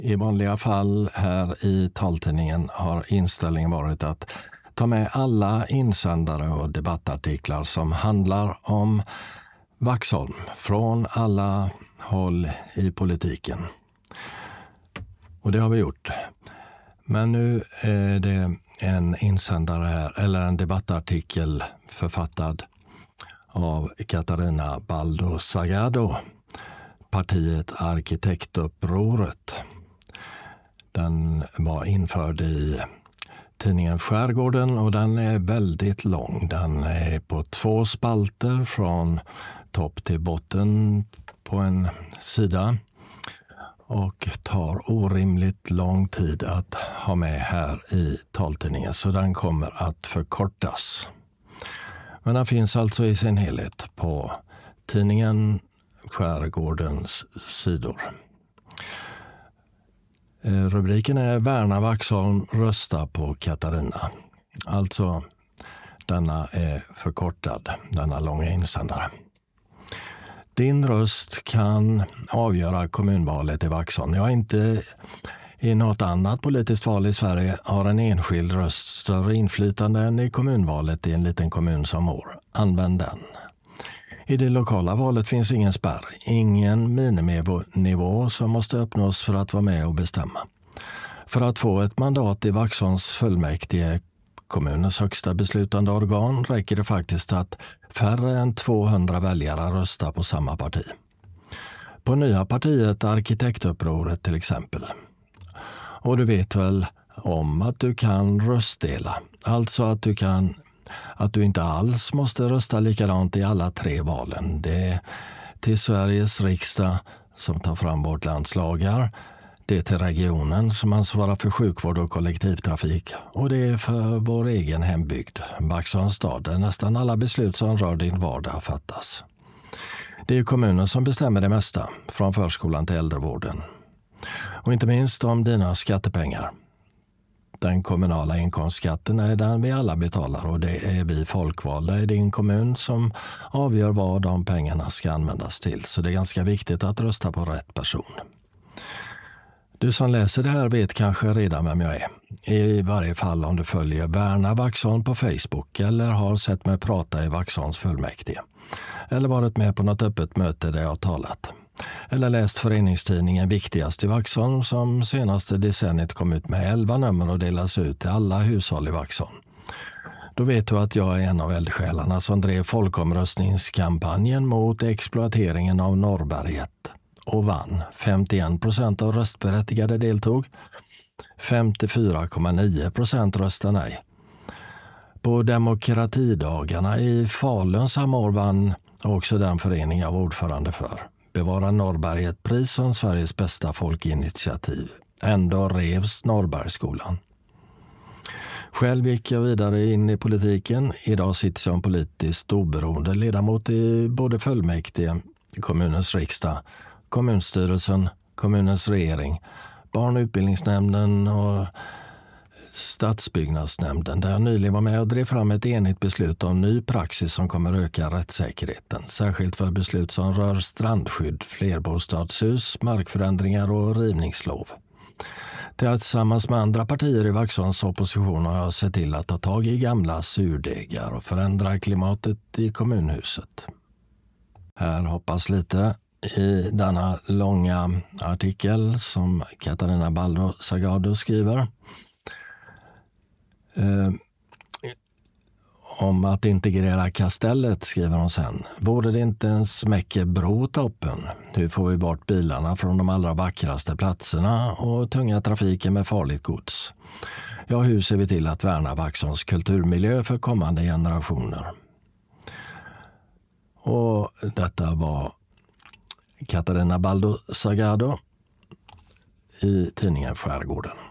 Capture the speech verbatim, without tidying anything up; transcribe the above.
I vanliga fall här i taltidningen har inställningen varit att ta med alla insändare och debattartiklar som handlar om Vaxholm från alla håll i politiken. Och det har vi gjort. Men nu är det en insändare här, eller en debattartikel författad av Katarina Baldo Salgado, partiet Arkitektupproret. Den var införd i tidningen Skärgården och den är väldigt lång. Den är på två spalter från topp till botten på en sida och tar orimligt lång tid att ha med här i taltidningen, så den kommer att förkortas. Men den finns alltså i sin helhet på tidningen Skärgårdens sidor. Rubriken är Värna Vaxholm, rösta på Katarina. Alltså, denna är förkortad, denna långa insändare. Din röst kan avgöra kommunvalet i Vaxholm. Jag inte i något annat politiskt val i Sverige har en enskild röst större inflytande än i kommunvalet i en liten kommun som vår. Använd den. I det lokala valet finns ingen spärr, ingen miniminivå som måste uppnås för att vara med och bestämma. För att få ett mandat i Vaxholms fullmäktige, kommunens högsta beslutande organ, räcker det faktiskt att färre än tvåhundra väljare röstar på samma parti. På nya partiet Arkitektupproret till exempel. Och du vet väl om att du kan röstdela, alltså att du kan att du inte alls måste rösta likadant i alla tre valen. Det är till Sveriges riksdag som tar fram vårt lands lagar. Det är till regionen som ansvarar för sjukvård och kollektivtrafik. Och det är för vår egen hembygd, Vaxholms stad, där nästan alla beslut som rör din vardag fattas. Det är kommunen som bestämmer det mesta, från förskolan till äldrevården. Och inte minst om dina skattepengar. Den kommunala inkomstskatten är den vi alla betalar och det är vi folkvalda i din kommun som avgör vad de pengarna ska användas till. Så det är ganska viktigt att rösta på rätt person. Du som läser det här vet kanske redan vem jag är. I varje fall om du följer Värna Vaxholm på Facebook eller har sett mig prata i Vaxholms fullmäktige. Eller varit med på något öppet möte där jag har talat. Eller läst föreningstidningen Viktigast i Vaxholm som senaste decenniet kom ut med elva nummer och delas ut till alla hushåll i Vaxholm. Då vet du att jag är en av eldsjälarna som drev folkomröstningskampanjen mot exploateringen av Norrberget och vann. femtioen procent av röstberättigade deltog. femtiofyra komma nio procent röstade nej. På demokratidagarna i Falun samma år vann också den förening jag var ordförande för. Bevara Norrberget pris som Sveriges bästa folkinitiativ. Ändå revs Norrbergsskolan. Själv gick jag vidare in i politiken. Idag sitter jag som politiskt oberoende ledamot i både fullmäktige, kommunens riksdag, kommunstyrelsen, kommunens regering, barn- och utbildningsnämnden och stadsbyggnadsnämnden, där jag nyligen var med och drev fram ett enigt beslut om ny praxis som kommer öka rättssäkerheten, särskilt för beslut som rör strandskydd, flerbostadshus, markförändringar och rivningslov. Tillsammans med andra partier i Vaxholms opposition har jag sett till att ta tag i gamla surdegar och förändra klimatet i kommunhuset. Här hoppas lite i denna långa artikel som Katarina Baldo Salgado skriver. Eh, om att integrera kastellet skriver hon sen. Vore det inte en smäckebro toppen? Hur får vi bort bilarna från de allra vackraste platserna och tunga trafiken med farligt gods? Ja, hur ser vi till att värna Vaxholms kulturmiljö för kommande generationer? Och detta var Katarina Baldo Salgado i tidningen Skärgården.